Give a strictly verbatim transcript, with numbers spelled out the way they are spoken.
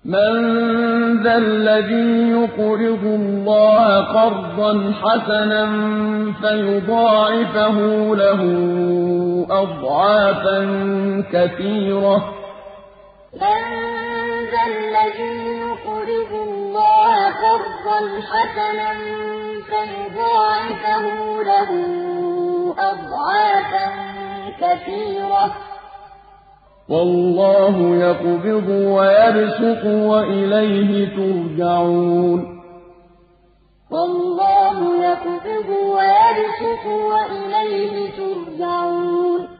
مَّن ذَا الَّذِي يُقْرِضُ اللَّهَ قَرْضًا حَسَنًا فَيُضَاعِفَهُ لَهُ أَضْعَافًا كَثِيرَةً ۚ مَّن ذَا الَّذِي يُقْرِضُ اللَّهَ قَرْضًا حَسَنًا فَيُضَاعِفَهُ لَهُ أَضْعَافًا كَثِيرَةً ۚ وَاللَّهُ يَقْبِضُ وَيَبْسُطُ وَإِلَيْهِ تُرْجَعُونَ وَاللَّهُ يَقْبِضُ وَيَبْسُطُ وَإِلَيْهِ تُرْجَعُونَ